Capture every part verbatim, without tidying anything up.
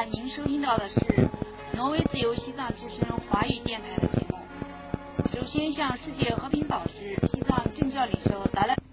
在您收听到的是挪威自由西藏之声华语电台的节目。首先向世界和平导师、西藏政教领袖达赖。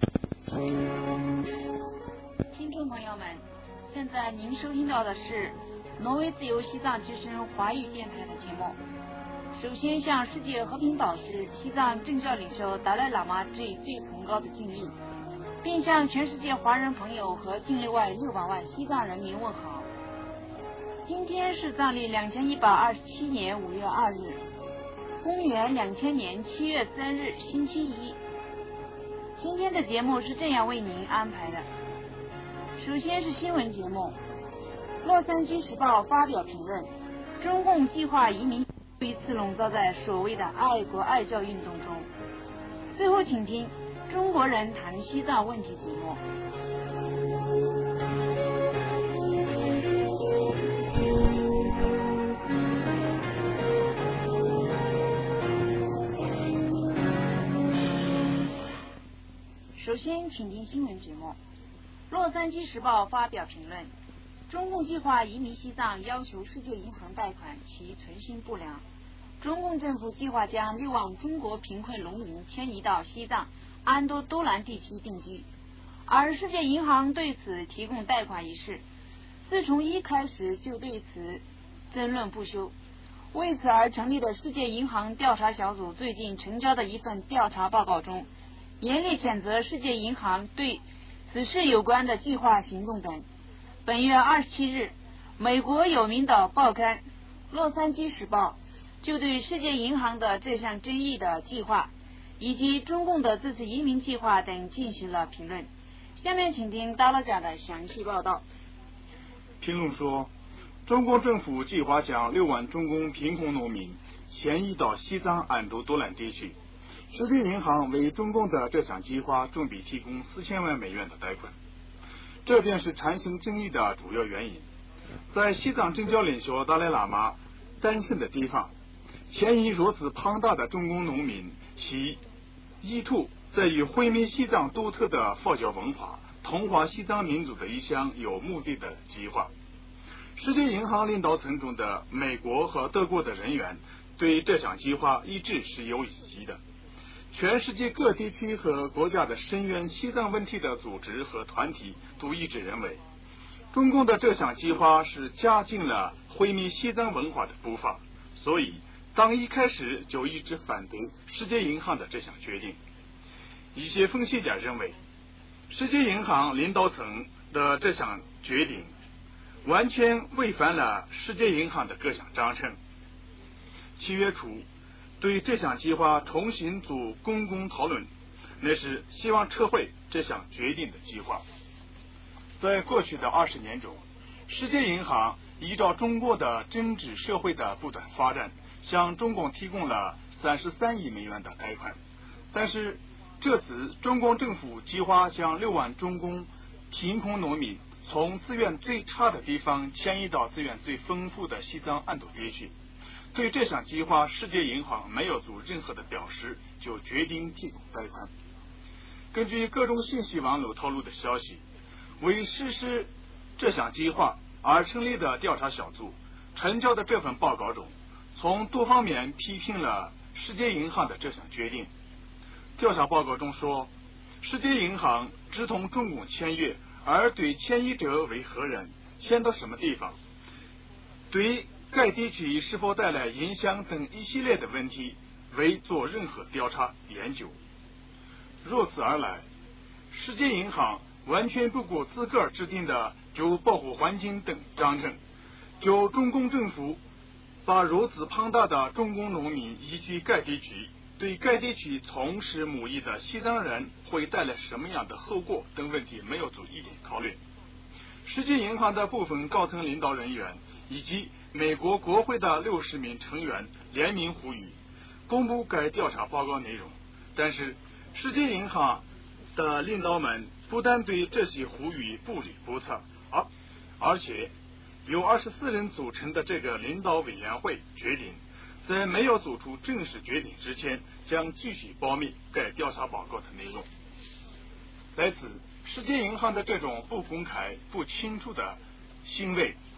听众朋友们，现在您收听到的是挪威自由西藏之声华语电台的节目。首先向世界和平导师、西藏政教领袖达赖喇嘛致以最崇高的敬意，并向全世界华人朋友和境内外六百万西藏人民问好。今天是藏历两千一百二十七年五月二日，公元两千年七月三日，星期一。今天的节目是这样为您安排的：首先是新闻节目，洛杉矶时报发表评论，中共计划移民又一次笼罩在所谓的爱国爱教运动中。最后请听中国人谈西藏问题节目。首先请听新闻节目，洛杉矶时报发表评论，中共计划移民西藏，要求世界银行贷款，其存心不良。中共政府计划将六万中国贫困农民迁移到西藏安多都兰地区定居，而世界银行对此提供贷款一事，自从一开始就对此争论不休。为此而成立的世界银行调查小组最近呈交的一份调查报告中，严厉谴责世界银行对此事有关的计划行动等。本月二十七日，美国有名的报刊《洛杉矶时报》就对世界银行的这项争议的计划以及中共的这次移民计划等进行了评论。下面请听达拉贾的详细报道。 评论说，中国政府计划将六万中共贫困农民迁移到西藏安多多兰地区。世界银行为中共的这项计划准备提供四千万美元的贷款，这便是产生争议的主要原因。在西藏政教领袖达赖喇嘛诞生的地方，迁移如此庞大的中共农民，其意图在于毁灭西藏独特的佛教文化，同化西藏民族的一项有目的的计划。世界银行领导层中的美国和德国的人员对这项计划一直是有异议的。全世界各地区和国家的深渊西藏问题的组织和团体都一致认为，中共的这项计划是加紧了毁灭西藏文化的步伐，所以党一开始就一直反对世界银行的这项决定。一些分析家认为，世界银行领导层的这项决定完全违反了世界银行的各项章程。七月初对这项计划重新做公共讨论，那是希望撤回这项决定的计划。在过去的二十年中，世界银行依照中国的政治社会的不断发展，向中共提供了三十三亿美元的贷款。但是这次中共政府计划将六万中共贫困农民从资源最差的地方迁移到资源最丰富的西藏安多地区。对这项计划，世界银行没有做任何的表示，就决定提供贷款。根据各种信息网络透露的消息，为实施这项计划而成立的调查小组呈交的这份报告中，从多方面批评了世界银行的这项决定。调查报告中说，世界银行只同中共签约，而对迁移者为何人、迁到什么地方、对该地区是否带来影响等一系列的问题未做任何调查研究。如此而来，世界银行完全不顾自个儿制定的就保护环境等章程，就中共政府把如此庞大的中共农民移居该地区，对该地区从事牧业的西藏人会带来什么样的后果等问题没有做一点考虑。世界银行的部分高层领导人员以及美国国会的六十名成员联名呼吁公布该调查报告内容，但是世界银行的领导们不但对这些呼吁不理不睬，而而且由二十四人组成的这个领导委员会决定，在没有做出正式决定之前，将继续保密该调查报告的内容。在此，世界银行的这种不公开、不清楚的行为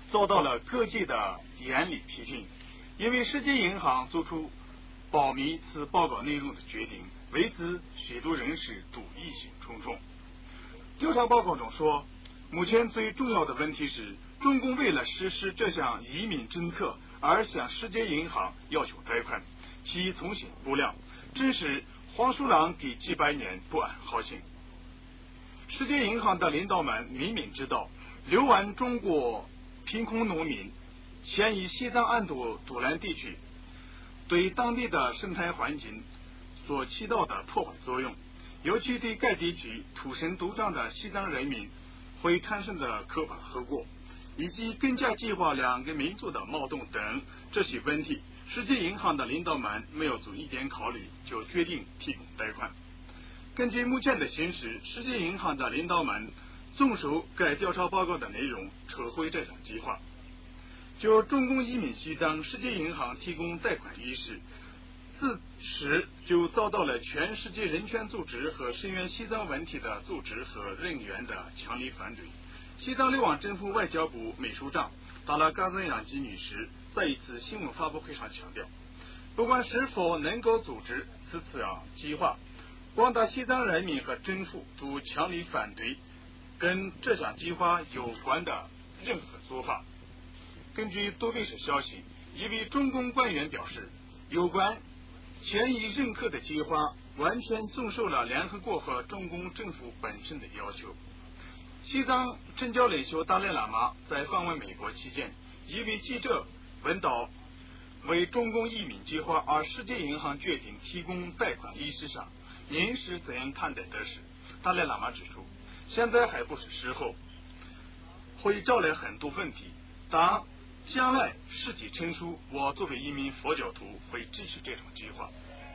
遭到了各界的严厉批评，因为世界银行做出保密此报告内容的决定，为此许多人士都疑心重重。调查报告中说，目前最重要的问题是，中共为了实施这项移民政策而向世界银行要求贷款，其从心不良，致使黄鼠狼第几百年不安好心。世界银行的领导们明明知道，六万中国贫困农民迁移西藏安多都兰地区对当地的生态环境所起到的破坏作用，尤其对该地区土生土长的西藏人民会产生的可怕后果，以及更加激化两个民族的矛盾等这些问题，世界银行的领导们没有做一点考虑，就决定提供贷款。根据目前的形势，世界银行的领导们遵守该调查报告的内容，撤回这项计划。就中共移民西藏，世界银行提供贷款一事，自始就遭到了全世界人权组织和声援西藏问题的组织和人员的强烈反对。西藏流亡政府外交部秘书长达拉嘎赞扬吉女士在一次新闻发布会上强调，不管是否能够组织此次啊计划，广大西藏人民和政府都强烈反对跟这项计划有关的任何做法。根据多卫社消息，一位中共官员表示，有关迁移人口的计划完全遵守了联合国和中共政府本身的要求。西藏政教领袖达赖喇嘛在访问美国期间，一位记者问到，为中共移民计划而世界银行决定提供贷款一事上，您是怎样看待的事？达赖喇嘛指出，现在还不是时候，会招来很多问题，当将来时机成熟，我作为一名佛教徒会支持这种计划。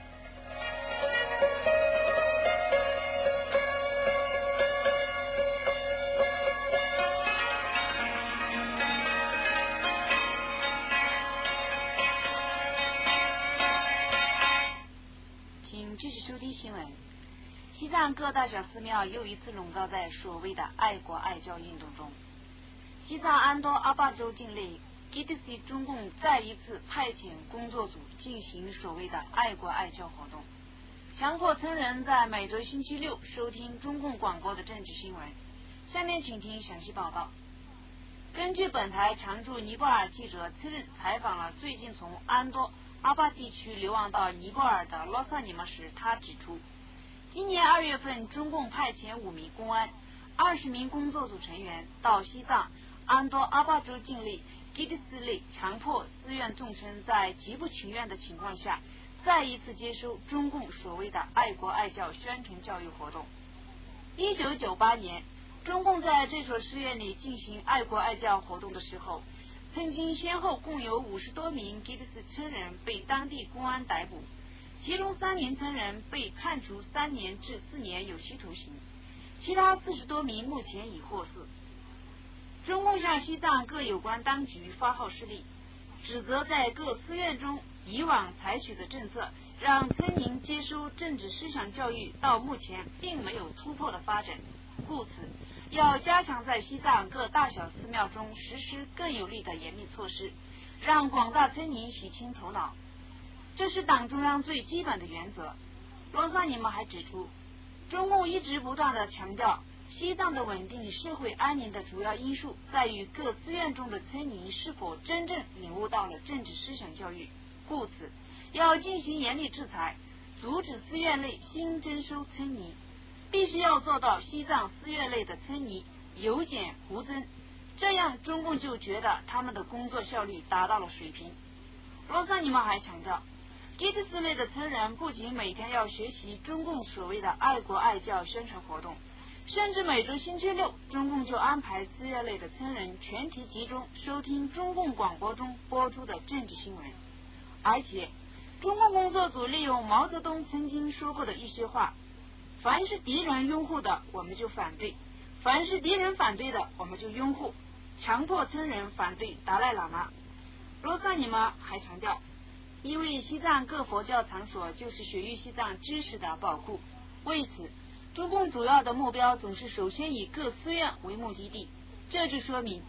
请继续收听新闻。西藏各大小寺庙又一次笼罩在所谓的爱国爱教运动中。西藏安多阿坝州境内，G D C 中共再一次派遣工作组进行所谓的爱国爱教活动，强迫村人在每周星期六收听中共广播的政治新闻。下面请听详细报道。根据本台常驻尼泊尔记者次日采访了最近从安多阿坝地区流亡到尼泊尔的洛萨尼玛时，他指出，今年二月份，中共派遣五名公安、二十名工作组成员到西藏安多阿坝州境内吉迪斯内，强迫寺院众生在极不情愿的情况下，再一次接收中共所谓的爱国爱教宣传教育活动。一九九八年，中共在这所寺院里进行爱国爱教活动的时候，曾经先后共有五十多名吉迪斯村人被当地公安逮捕，其中三名村人被判处三年至四年有期徒刑，其他四十多名目前已获释。中共向西藏各有关当局发号施令，指责在各寺院中以往采取的政策，让村民接收政治思想教育到目前并没有突破的发展，故此要加强在西藏各大小寺庙中实施更有力的严密措施，让广大村民洗清头脑，这是党中央最基本的原则。罗萨尼玛还指出，中共一直不断地强调，西藏的稳定社会安宁的主要因素在于各寺院中的村民是否真正领悟到了政治思想教育，故此要进行严厉制裁，阻止寺院内新征收村民，必须要做到西藏寺院内的村民有减无增，这样中共就觉得他们的工作效率达到了水平。罗萨尼玛还强调，吉迪斯内的村人不仅每天要学习中共所谓的爱国爱教宣传活动，甚至每周星期六，中共就安排寺院内的村人全体集中收听中共广播中播出的政治新闻。而且中共工作组利用毛泽东曾经说过的一些话，凡是敌人拥护的我们就反对，凡是敌人反对的我们就拥护，强迫村人反对达赖喇嘛。罗萨尼玛还强调，因为西藏各佛教场所就是学域西藏知识的宝库，为此中共主要的目标总是首先以各寺院为目的地，这就说明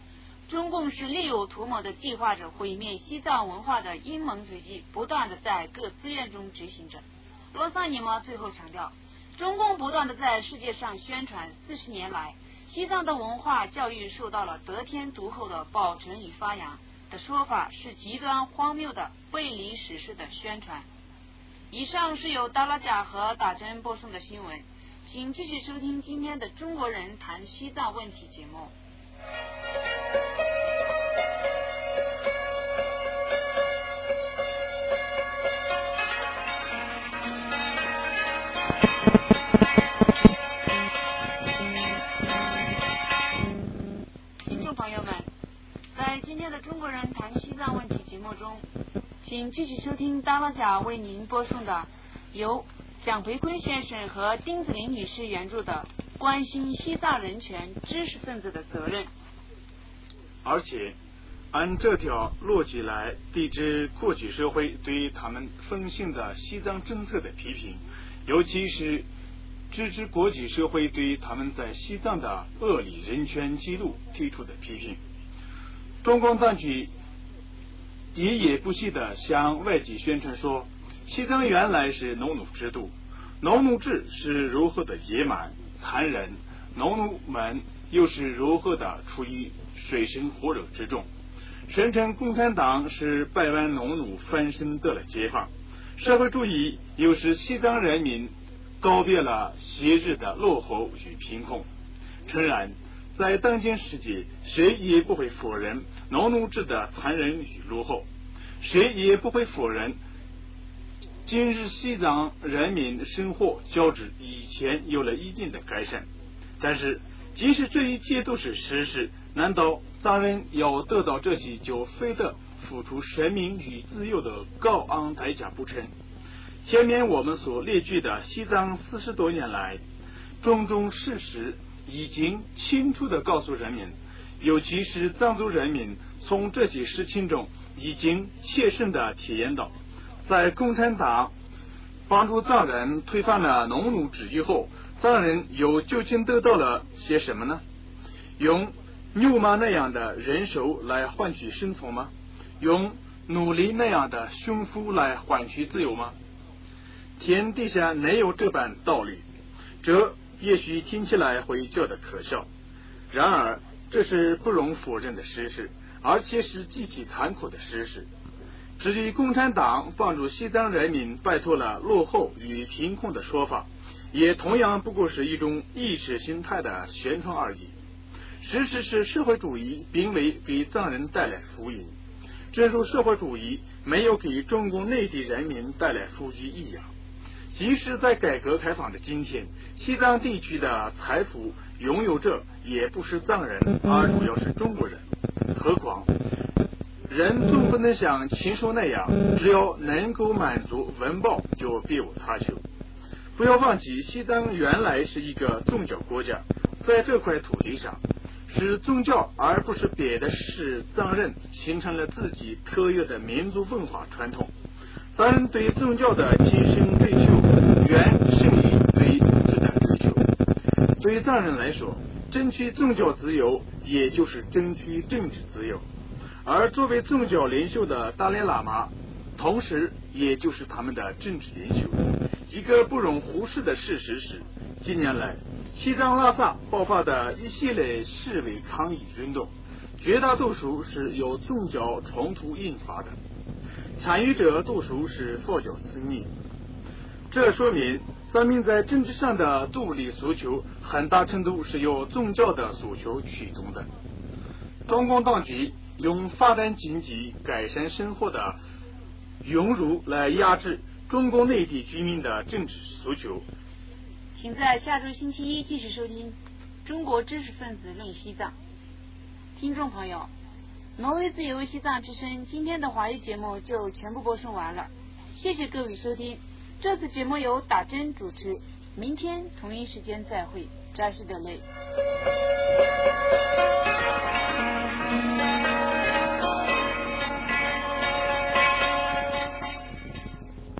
中共是另有图谋的计划着毁灭西藏文化的阴谋诡计，不断的在各寺院中执行着。罗萨尼玛最后强调，中共不断的在世界上宣传四十年来西藏的文化教育受到了得天独厚的保存与发扬的说法，是极端荒谬的背离史实的宣传。以上是由达拉贾和打针播送的新闻，请继续收听今天的中国人谈西藏问题节目。听众朋友们，在今天的中国人谈西藏问题节目中，请继续收听达拉贾为您播送的由蒋培坤先生和丁子霖女士原著的《关心西藏人权知识分子的责任》。 而且按这条逻辑来抵制国际社会对他们奉行的西藏政策的批评，尤其是支持国际社会对他们在西藏的恶劣人权记录提出的批评。中共当局喋喋不息地向外界宣传说，西藏原来是农奴制度，农奴制是如何的野蛮残忍，农奴们又是如何的处于水深火热之中，声称共产党是百万农奴翻身得了解放，社会主义又是西藏人民告别了昔日的落后与贫困。诚然，在当今世界，谁也不会否认农奴制的残忍与落后，谁也不会否认今日西藏人民生活较之以前有了一定的改善。但是即使这一切都是事实，难道藏人要得到这些就非得付出生命与自由的高昂代价不成？前面我们所列举的西藏四十多年来种种事实已经清楚地告诉人民，尤其是藏族人民从这些事情中已经切身地体验到，在共产党帮助藏人推翻了农奴制以后，藏人又究竟得到了些什么呢？用牛马那样的人手来换取生存吗？用奴隶那样的胸腹来换取自由吗？天底下没有这般道理，这也许听起来会觉得可笑，然而这是不容否认的事实，而且是极其残酷的事实。至于共产党帮助西藏人民摆脱了落后与贫困的说法，也同样不过是一种意识形态的宣传而已。事实是社会主义并未给藏人带来福音，正如社会主义没有给中共内地人民带来富裕一样。即使在改革开放的今天，西藏地区的财富拥有者也不是藏人，而主要是中国人。何况人总不能像禽兽那样，只要能够满足温饱就别无他求。不要忘记，西藏原来是一个宗教国家，在这块土地上，是宗教而不是别的使藏人形成了自己特有的民族文化传统。藏人对宗教的亲身追求远胜于对物质的追求。对藏人来说，争取宗教自由也就是争取政治自由，而作为宗教领袖的达赖喇嘛同时也就是他们的政治领袖。一个不容忽视的事实是，近年来西藏拉萨爆发的一系列示威抗议运动，绝大多数是由宗教冲突引发的，参与者多数是佛教僧尼。这说明藏民在政治上的独立诉求很大程度是由宗教的诉求驱动的。中共当局用发展经济、改善生活的涌入来压制中国内地居民的政治诉求。 请在下周星期一继续收听《中国知识分子论西藏》。听众朋友，挪威自由西藏之声今天的华语节目就全部播送完了，谢谢各位收听。这次节目由打针主持，明天同一时间再会，扎西德勒。